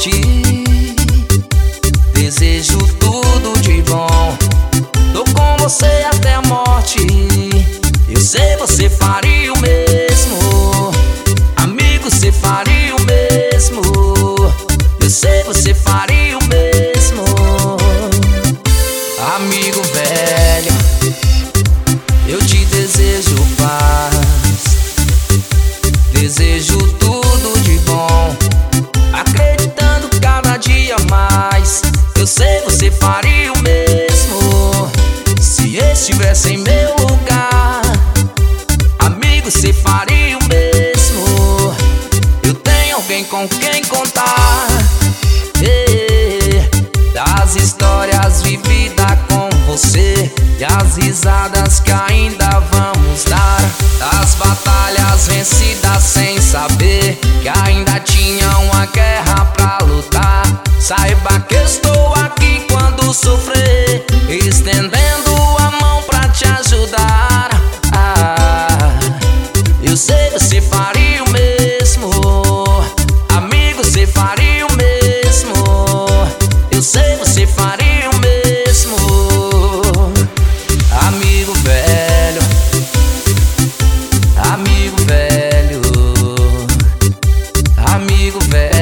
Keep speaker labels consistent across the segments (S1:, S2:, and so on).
S1: sorte. Desejo tudo de bom. Tô com você até a morte. Eu sei você faria o mesmo. Amigo, você faria o mesmo. Eu sei você faria o mesmo. Amigo velho, eu te desejo paz. Desejo tudo de bom, acreditando cada dia mais. Eu sei você faria o mesmo. Se estivesse em meu lugar, amigo, você faria o mesmo. Eu tenho alguém com quem contar, das histórias vividas com você e as risadas que ainda vamos dar, das batalhas vencidas sem saber que ainda tinha uma guerra pra lutar. Saiba que estou aqui quando sofrer, estendendo a mão pra te ajudar. Eu sei você faria o mesmo. Amigo, você faria o mesmo. Eu sei você faria o mesmo. Amigo velho, amigo velho, amigo velho.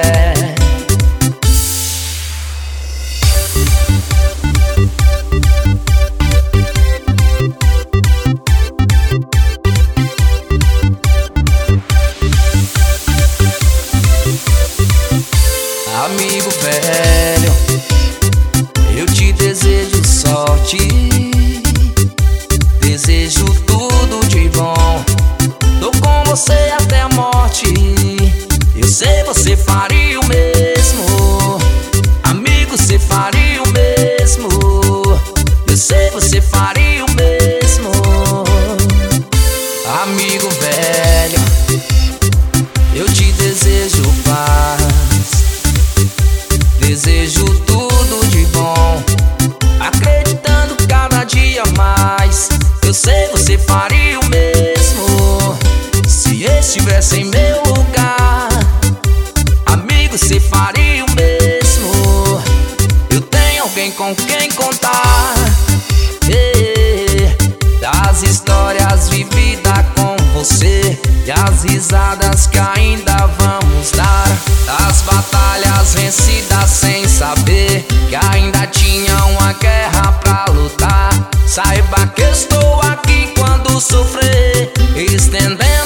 S1: Amigo velho, eu te desejo sorte. Desejo tudo de bom. Tô com você até a morte. Eu sei você faria o mesmo. Amigo, você faria o mesmo. Eu sei você faria o mesmo. Amigo velho, eu te desejo paz. Desejo tudo de bom, acreditando cada dia mais. Eu sei você faria o mesmo. Se estivesse em meu lugar, amigo, você faria o mesmo. Eu tenho alguém com quem contar, das histórias vividas com você e as risadas que ainda vamos dar, das batalhas vencidas sem saber que ainda tinha uma guerra pra lutar. Saiba que estou aqui quando sofrer, estendendo